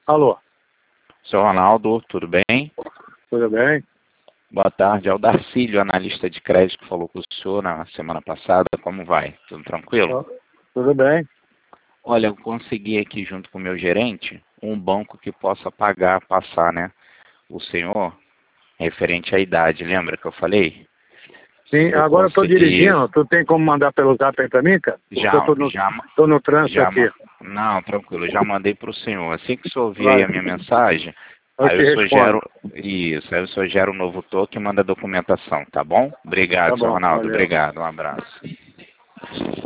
Alô, Seu Ronaldo, tudo bem? tudo bem? Boa tarde. É o Darcílio, analista de crédito, que falou com o senhor na semana passada. Como vai? Tudo tranquilo? Tudo bem. Olha, eu consegui aqui junto com o meu gerente um banco que possa passar, né? O senhor, referente à idade, lembra que eu falei? Sim, Eu agora eu estou consegui dirigindo. Tu tem como mandar pelo zap aí pra mim, cara? Porque eu já, tô no trânsito já, aqui. não, tranquilo, eu já mandei para o senhor. Assim que o senhor ouvir aí Vai, a minha mensagem, eu te respondo. aí o senhor gera um novo toque e manda a documentação, tá bom? Tá Obrigado, seu bom, Ronaldo, valeu. obrigado, um abraço.